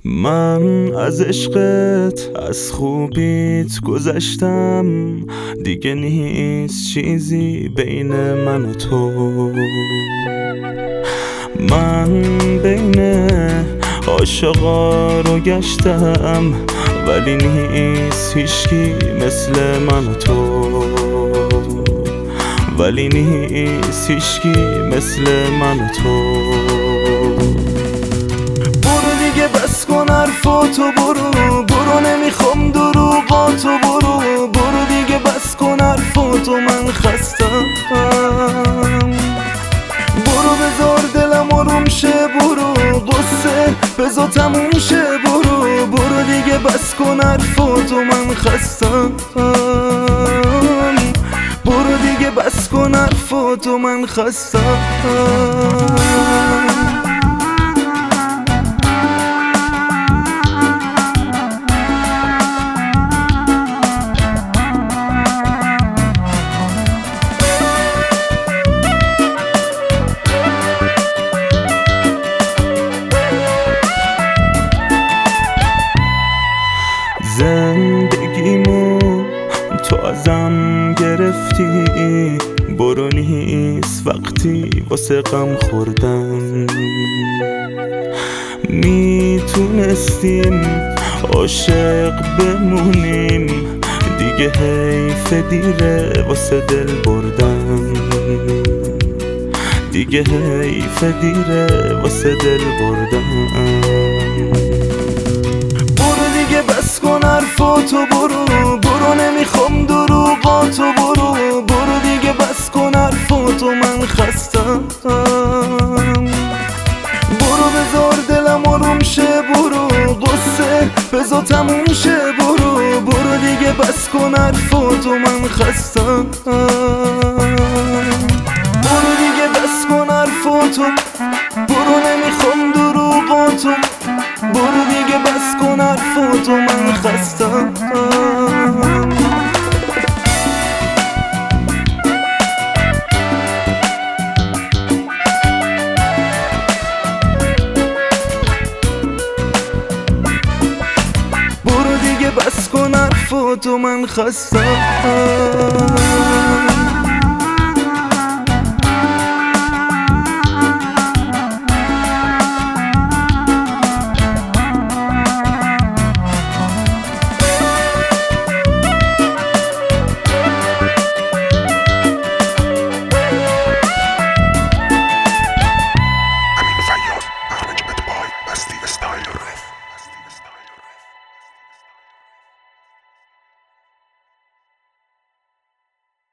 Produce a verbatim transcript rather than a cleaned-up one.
من از عشقت از خوبیت گذشتم، دیگه نیست چیزی بین من و تو. من بین عاشقا رو گشتم، ولی نیست هیچکی مثل من و تو. ولی نیست هیچکی مثل من و تو. برو دیگه بس کن حرفاتو، برو برو نمیخوام دروغاتو، برو برو دیگه بس کن حرفاتو، من خستم. برو بذار دلم آروم شه، برو قصه بذار تموم شه، برو برو دیگه بس کن حرفاتو، من خستم. برو دیگه بس کن حرفاتو، من خستم. زندگیمو تو ازم گرفتی، برو نیست وقتی واسه غم خوردن. میتونستیم عاشق بمونیم، دیگه حیف دیره واسه دل بردن. دیگه حیف دیره واسه دل بردن. بس کن حرفاتو، برو برو نمیخوام دروغاتو، برو برو دیگه بس کن حرفاتو، من خستم. برو بذار دلم آروم شه، برو قصه بذار تموم شه، برو برو دیگه بس کن حرفاتو، من خستم. برو دیگه بس کن حرفاتو، برو نمیخوام دروغاتو، برو دیگه بس کن حرفاتو، من خستم. برو دیگه بس کن حرفاتو، من خستم.